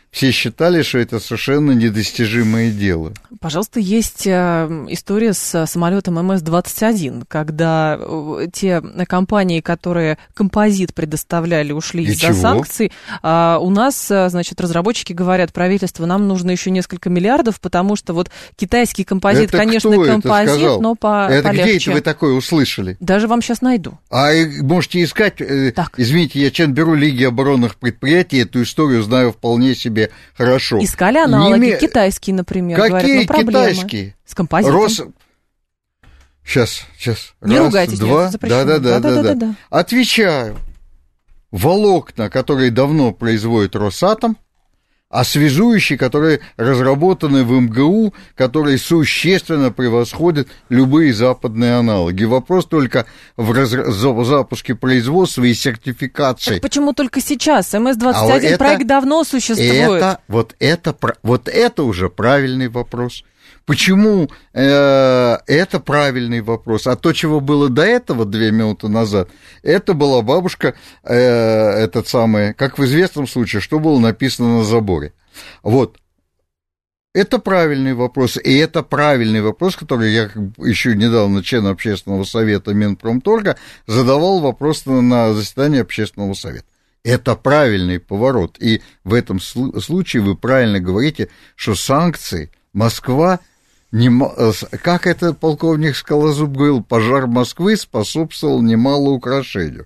все считали, что это совершенно недостижимое дело. Пожалуйста, есть история с самолетом эм эс двадцать один, когда те компании, которые композит предоставляли, ушли И из-за чего? санкций. А у нас, значит, разработчики говорят, правительство, нам нужно еще несколько миллиардов, потому что вот китайский композит, это конечно, кто композит, это сказал? но по Это полегче. где это вы такое услышали? Даже вам сейчас найду. А можете искать, Так. извините, я член бюро Лиги оборонных предприятий, эту историю знаю вполне себе хорошо. Искали аналоги, Не... китайские, например. Какие говорят, ну, проблемы. китайские? С композитом. Рос... Сейчас, сейчас. Не Раз, ругайтесь, два. нет, запрещено. Да, да, да, да, да, да. Отвечаю. Волокна, которые давно производит Росатом, а связующие, которые разработаны в эм гэ у, которые существенно превосходят любые западные аналоги. Вопрос только в раз... запуске производства и сертификации. Так почему только сейчас? эм эс двадцать один А это, проект давно существует. Это, вот, это, вот это уже правильный вопрос. Почему э, это правильный вопрос? А то, чего было до этого две минуты назад, это была бабушка, э, этот самый, как в известном случае, что было написано на заборе. Вот. Это правильный вопрос, и это правильный вопрос, который я еще недавно член общественного совета Минпромторга задавал вопрос на заседании общественного совета. Это правильный поворот, и в этом случае вы правильно говорите, что санкции Москва, не, как это полковник Скалозуб говорил, пожар Москвы способствовал немало украшению.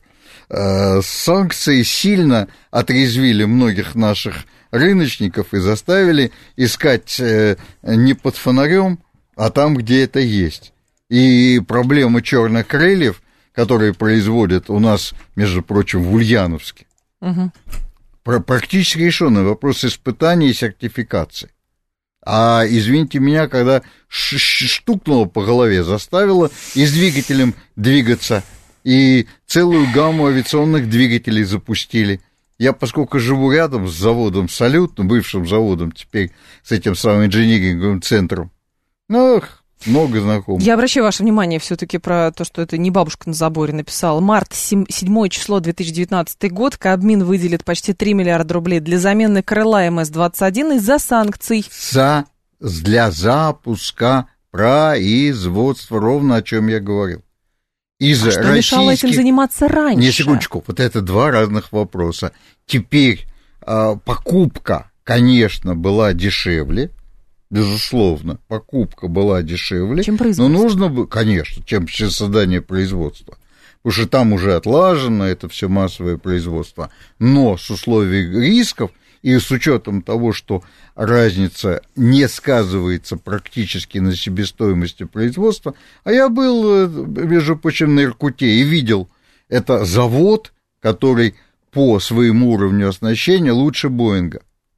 Санкции сильно отрезвили многих наших рыночников и заставили искать не под фонарем, а там, где это есть. И проблема черных крыльев, которые производят у нас, между прочим, в Ульяновске, угу. практически решенный вопрос испытаний и сертификации. А, извините меня, когда штукнуло по голове, заставило и с двигателем двигаться, и целую гамму авиационных двигателей запустили. Я, поскольку живу рядом с заводом «Салют», ну, бывшим заводом, теперь с этим самым инжиниринговым центром, ну, много знакомых. Я обращаю ваше внимание все-таки про то, что это не бабушка на заборе написала. Март, седьмое число, две тысячи девятнадцатый год. Кабмин выделит почти три миллиарда рублей для замены крыла эм эс двадцать один из-за санкций. За, для запуска производства, ровно о чем я говорил. Из а что российских... мешало этим заниматься раньше? Не, секундочку, вот это два разных вопроса. Теперь э, покупка, конечно, была дешевле. Безусловно, покупка была дешевле, чем производство. Но нужно было, конечно, чем создание производства, потому что там уже отлажено это все массовое производство, но с условием рисков и с учетом того, что разница не сказывается практически на себестоимости производства, а я был, между прочим, на Иркуте и видел, это завод, который по своему уровню оснащения лучше Боинга.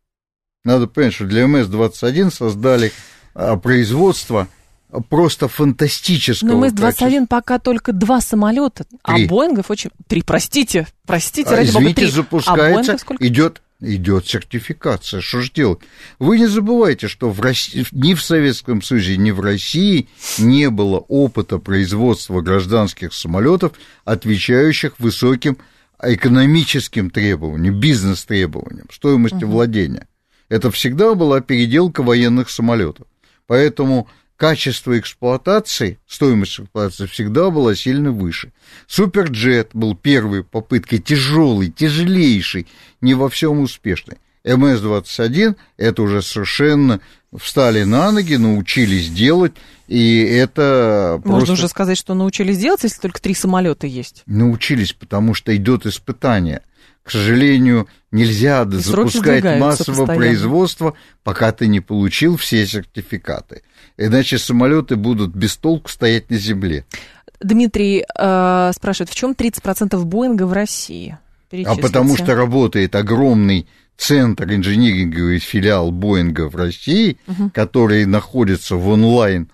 Надо понять, что для эм эс двадцать один создали а, производство просто фантастического. Но эм эс двадцать один пока только два самолета, а Боингов очень... Три, простите, простите, а, ради извините, бога, три. запускается, а сколько? идет, идет сертификация. Что ж делать? Вы не забывайте, что в России, ни в Советском Союзе, ни в России не было опыта производства гражданских самолетов, отвечающих высоким экономическим требованиям, бизнес-требованиям, стоимости угу. владения. Это всегда была переделка военных самолетов. Поэтому качество эксплуатации, стоимость эксплуатации всегда была сильно выше. Суперджет был первой попыткой, тяжелый, тяжелейший, не во всем успешный. эм эс двадцать один это уже совершенно встали на ноги, научились делать, и это Можно просто... уже сказать, что научились делать, если только три самолета есть. Научились, потому что идет испытание. К сожалению, нельзя и запускать массовое производство, пока ты не получил все сертификаты. Иначе самолеты будут без толку стоять на земле. Дмитрий э, спрашивает, в чем тридцать процентов Боинга в России? А потому что работает огромный центр инжиниринговый филиал Боинга в России, угу. который находится в онлайн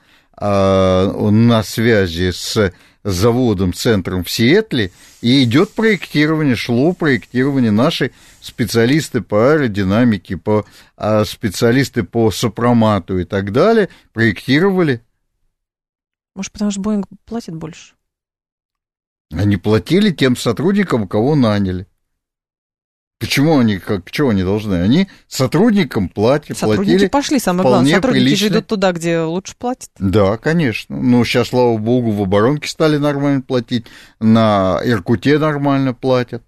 э, на связи с заводом, центром в Сиэтле, и идет проектирование, шло проектирование. Наши специалисты по аэродинамике, по, а, специалисты по сопромату и так далее проектировали. Может, потому что Боинг платит больше? Они платили тем сотрудникам, кого наняли. Почему они, как, чего они должны? Они сотрудникам платят, Сотрудники платили. пошли, самое главное. Сотрудники прилично. же идут туда, где лучше платят. Да, конечно. Ну, сейчас, слава богу, в оборонке стали нормально платить, на Иркуте нормально платят.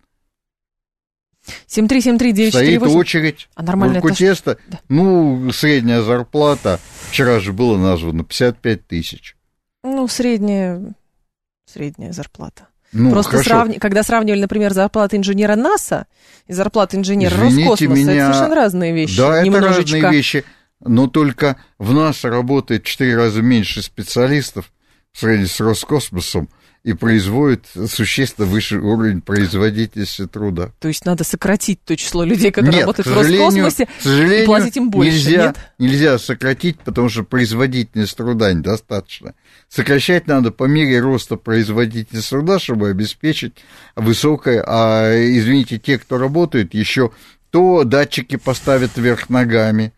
семь три семь три девять четыре восемь. Стоит очередь. А нормально в Иркуте, это... да. Ну, средняя зарплата, вчера же было названо, пятьдесят пять тысяч. Ну, средняя, средняя зарплата. Ну, Просто сравни... когда сравнивали, например, зарплаты инженера НАСА и зарплаты инженера Извините Роскосмоса, меня... это совершенно разные вещи. Да, Немножечко. это разные вещи, но только в НАСА работает в четыре раза меньше специалистов в сравнении с Роскосмосом и производит существенно выше уровень производительности труда. То есть надо сократить то число людей, которые нет, работают в Роскосмосе, к сожалению, и платить им больше, нельзя, нет? Нельзя сократить, потому что производительность труда недостаточно. Сокращать надо по мере роста производительности труда, чтобы обеспечить высокое... А, извините, те, кто работают, еще то датчики поставят вверх ногами.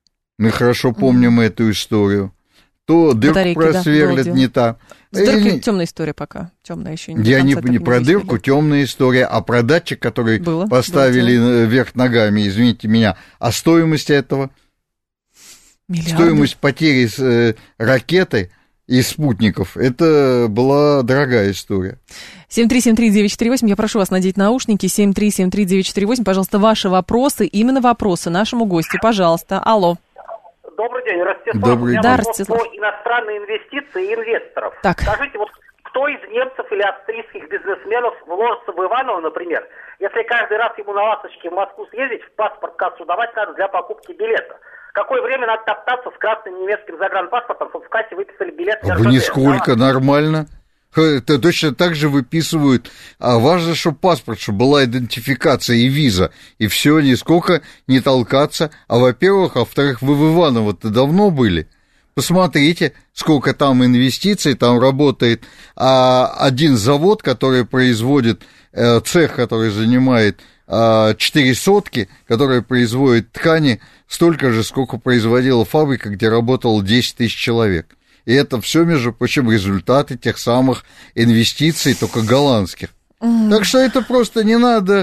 Мы хорошо помним mm. эту историю. То дырку Батарейки, просверлят да, не та. С дыркой темная история пока. Темная еще не Я не, не про дырку, темная история, а про датчик, который было, поставили было вверх ногами, извините меня. А стоимость этого? Миллиарды. Стоимость потери с, э, ракеты и спутников, это была дорогая история. семь три семь три девять четыре восемь, я прошу вас надеть наушники, семь три семь три девять четыре восемь, пожалуйста, ваши вопросы, именно вопросы нашему гостю, пожалуйста. Алло. Добрый день, Ростислав. Добрый день. Да, вопрос по иностранные инвестиции и инвесторов. Так. Скажите, вот кто из немцев или австрийских бизнесменов вложится в Иваново, например, если каждый раз ему на ласточке в Москву съездить, в паспорт кассу давать надо для покупки билета? Какое время надо топтаться с красным немецким загранпаспортом, чтобы в кассе выписали билет? А нисколько, нормально. Это точно так же выписывают. А важно, чтобы паспорт, чтобы была идентификация и виза. И все, нисколько не толкаться. А во-первых, а во-вторых, вы в Иваново-то давно были? Посмотрите, сколько там инвестиций. Там работает а, один завод, который производит, а, цех, который занимает а, четыре сотки, который производит ткани, столько же, сколько производила фабрика, где работало десять тысяч человек. И это все, между прочим, результаты тех самых инвестиций, только голландских. Mm. Так что это просто не надо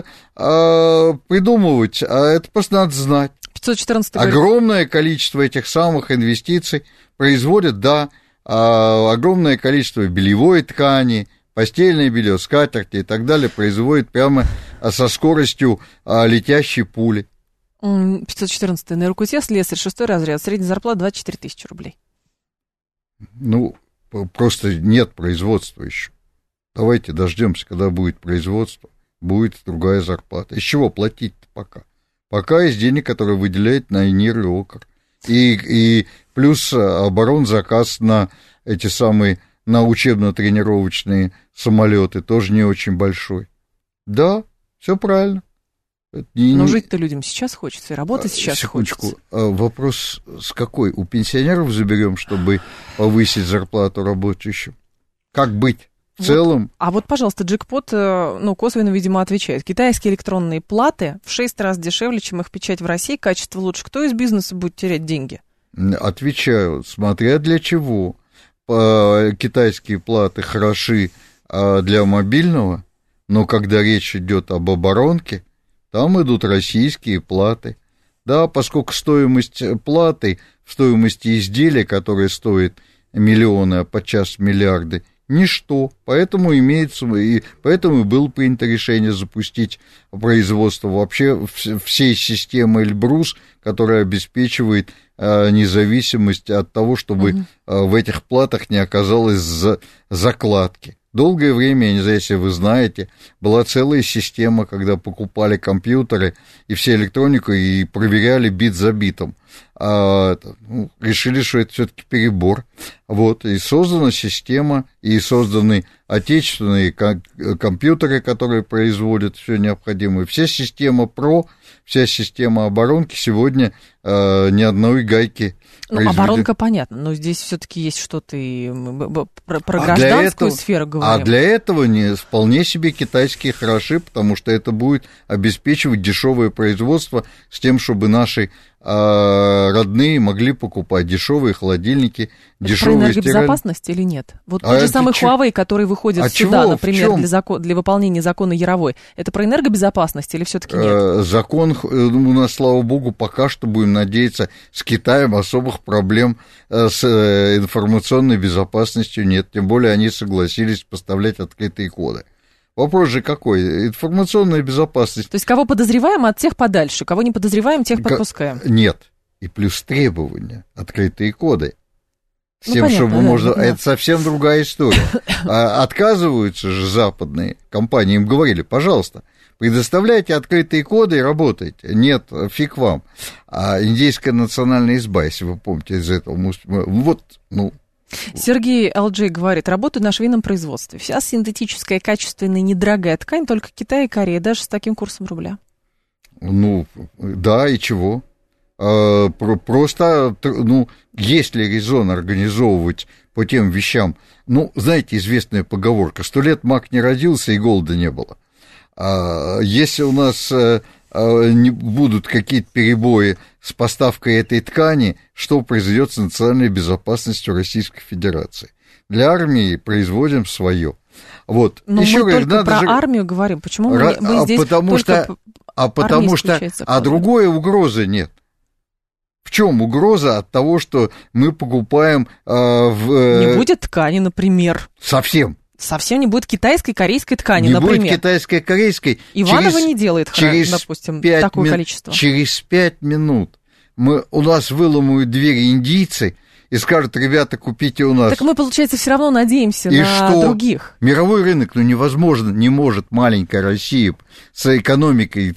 а, придумывать, а это просто надо знать. пятьсот четырнадцать Огромное количество этих самых инвестиций производят, да, а, огромное количество бельевой ткани, постельное белье, скатерти и так далее производит прямо со скоростью а, летящей пули. пятьсот четырнадцать на Иркуте, слесарь, шестой разряд, средняя зарплата двадцать четыре тысячи рублей. Ну, просто нет производства еще. Давайте дождемся, когда будет производство, будет другая зарплата. Из чего платить-то пока? Пока из денег, которые выделяет на ИНИР и ОКР. И, и плюс оборонзаказ на эти самые, на учебно-тренировочные самолеты тоже не очень большой. Да, все правильно. Но не... жить-то людям сейчас хочется, и работать сейчас Секундочку. хочется. Вопрос с какой? У пенсионеров заберем, чтобы повысить зарплату работающим? Как быть? В вот. целом... А вот, пожалуйста, джекпот, ну, косвенно, видимо, отвечает. Китайские электронные платы в шесть раз дешевле, чем их печать в России, качество лучше. Кто из бизнеса будет терять деньги? Отвечаю, смотря для чего. Китайские платы хороши для мобильного, но когда речь идет об оборонке, там идут российские платы. Да, поскольку стоимость платы в стоимости изделия, которое стоит миллионы, а подчас миллиарды, ничто. Поэтому имеется, и поэтому было принято решение запустить производство вообще всей системы Эльбрус, которая обеспечивает а, независимость от того, чтобы угу. а, в этих платах не оказалось за, закладки. Долгое время, я не знаю, если вы знаете, была целая система, когда покупали компьютеры и все электронику и проверяли бит за битом. А, ну, решили, что это все-таки перебор. Вот, и создана система, и созданы отечественные компьютеры, которые производят все необходимое. Вся система ПРО, вся система оборонки сегодня а, ни одной гайки. Ну, оборонка понятно, но здесь все-таки есть что-то и про, про а гражданскую этого, сферу говорим. А для этого не, вполне себе китайские хороши, потому что это будет обеспечивать дешевое производство с тем, чтобы наши а, родные могли покупать дешевые холодильники, это дешевые про энергобезопасность стиральные... или нет? Вот А тот же самый чё? Huawei, который выходит А сюда, чего? например, для, закон, для выполнения закона Яровой, это про энергобезопасность или все-таки нет? Закон у нас, слава богу, пока что, будем надеяться, с Китаем особых проблем с информационной безопасностью нет. Тем более они согласились поставлять открытые коды. Вопрос же какой? Информационная безопасность. То есть кого подозреваем, от тех подальше, кого не подозреваем, тех подпускаем. Нет. И плюс требования, открытые коды. С ну, тем, понятно, чтобы да, можно... да. Это совсем другая история. А отказываются же западные компании. Им говорили, пожалуйста, предоставляйте открытые коды и работайте. Нет, фиг вам. А индейская национальная изба, если вы помните из этого. Вот, ну... Сергей Алджей говорит, работаю на швейном производстве. Вся синтетическая, качественная, недорогая ткань только Китай и Корея, даже с таким курсом рубля. Ну, да, и чего? А, просто, ну, есть ли резон организовывать по тем вещам? Ну, знаете, известная поговорка, сто лет мак не родился и голода не было. А, если у нас а, не будут какие-то перебои с поставкой этой ткани, что произойдет с национальной безопасностью Российской Федерации? Для армии производим свое. Вот. Но Еще мы говорю, только надо про же... армию говорим. Почему мы, Ра... мы здесь потому только что... А потому что... А другой угрозы нет. В чем угроза от того, что мы покупаем э, в... Э... Не будет ткани, например. Совсем. Совсем не будет китайской, корейской ткани, не например. Не будет китайской, корейской. Иванова через, не делает, через допустим, такое ми... количество. Через пять минут мы, у нас выломают двери индийцы и скажут, ребята, купите у нас. Так мы, получается, все равно надеемся и на что? Других. Мировой рынок, ну, невозможно, не может маленькая Россия с экономикой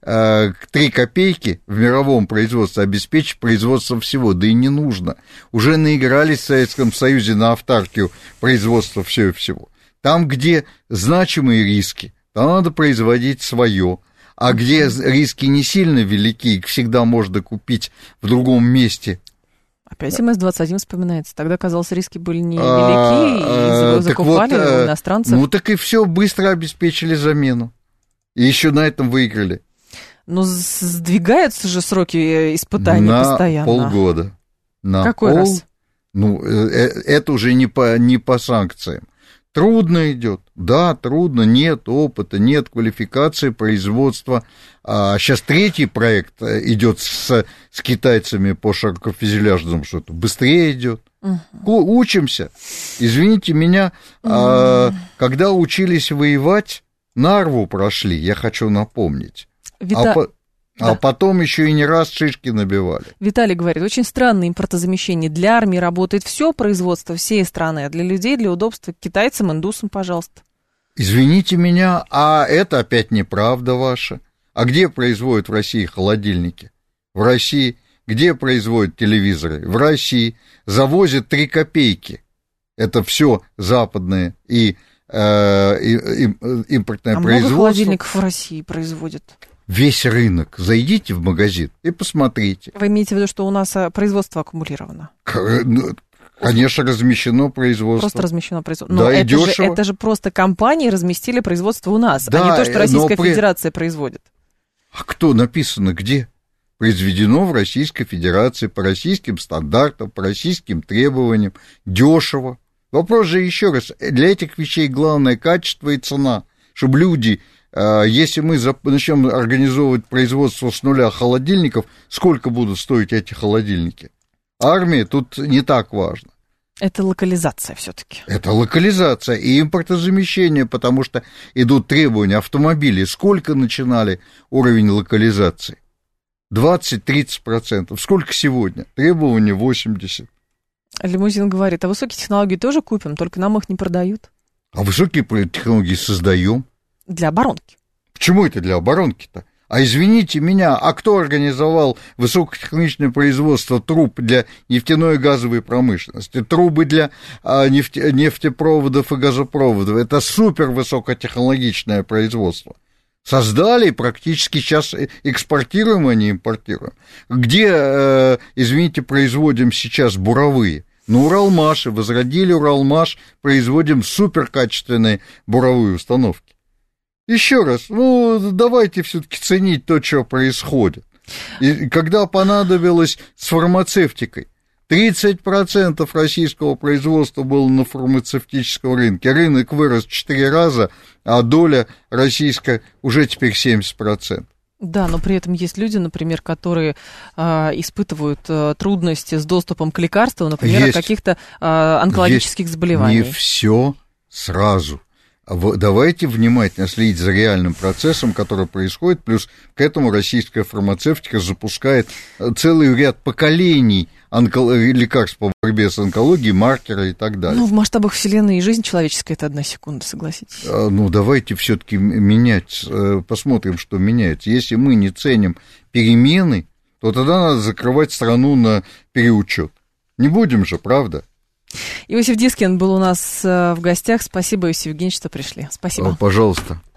э, три копейки в мировом производстве обеспечить производство всего, да и не нужно. Уже наигрались в Советском Союзе на автаркию производства всего и всего. Там, где значимые риски, там надо производить свое. А где риски не сильно велики, их всегда можно купить в другом месте. Опять эм эс двадцать один вспоминается. Тогда, казалось, риски были не велики, а, и закупали вот, у иностранцев. Ну, так и все, быстро обеспечили замену. И еще на этом выиграли. Ну, сдвигаются же сроки испытаний на постоянно. Полгода. На Какой пол... раз? Ну, это уже не по, не по санкциям. Трудно идет, да, трудно, нет опыта, нет квалификации производства. А сейчас третий проект идет с, с китайцами по широкофюзеляжному что-то, быстрее идет. Uh-huh. Учимся. Извините меня, uh-huh. а, когда учились воевать, Нарву прошли, я хочу напомнить. Вита... А по... Да. А потом еще и не раз шишки набивали. Виталий говорит, очень странное импортозамещение. Для армии работает все производство всей страны, а для людей, для удобства китайцам, индусам, пожалуйста. Извините меня, а это опять неправда ваша. А где производят в России холодильники? В России. Где производят телевизоры? В России. Завозят три копейки. Это все западное и, э, и, и импортное а производство. А много холодильников в России производят? Весь рынок. Зайдите в магазин и посмотрите. Вы имеете в виду, что у нас производство аккумулировано? Конечно, размещено производство. Просто размещено производство. Но да, это, и дешево. Же, это же просто компании разместили производство у нас, да, а не то, что Российская при... Федерация производит. А кто написано где? Произведено в Российской Федерации по российским стандартам, по российским требованиям, дешево. Вопрос же еще раз, для этих вещей главное качество и цена, чтобы люди... Если мы начнем организовывать производство с нуля холодильников, сколько будут стоить эти холодильники? Армия тут не так важно. Это локализация все-таки. Это локализация и импортозамещение, потому что идут требования автомобилей. Сколько начинали уровень локализации? двадцать-тридцать процентов. Сколько сегодня? Требования восемьдесят процентов. Лимузин говорит, а высокие технологии тоже купим, только нам их не продают. А высокие технологии создаем. Для оборонки. Почему это для оборонки-то? А извините меня, а кто организовал высокотехнологичное производство труб для нефтяной и газовой промышленности? Трубы для а, нефте, нефтепроводов и газопроводов. Это супервысокотехнологичное производство. Создали и практически сейчас экспортируем, а не импортируем. Где, э, извините, производим сейчас буровые? На Уралмаше, возродили Уралмаш, производим суперкачественные буровые установки. Еще раз, ну, давайте все-таки ценить то, что происходит. И когда понадобилось с фармацевтикой, тридцать процентов российского производства было на фармацевтическом рынке. Рынок вырос в четыре раза, а доля российская уже теперь семьдесят процентов. Да, но при этом есть люди, например, которые э, испытывают э, трудности с доступом к лекарствам, например, есть, от каких-то э, онкологических заболеваний. Не все сразу. Давайте внимательно следить за реальным процессом, который происходит, плюс к этому российская фармацевтика запускает целый ряд поколений онко... лекарств по борьбе с онкологией, маркеры и так далее. Ну, в масштабах Вселенной и жизнь человеческая — это одна секунда, согласитесь. Ну, давайте все-таки менять, посмотрим, что меняется. Если мы не ценим перемены, то тогда надо закрывать страну на переучет. Не будем же, правда? Иосиф Дискин был у нас в гостях. Спасибо, Иосиф Евгеньевич, что пришли. Спасибо. Пожалуйста.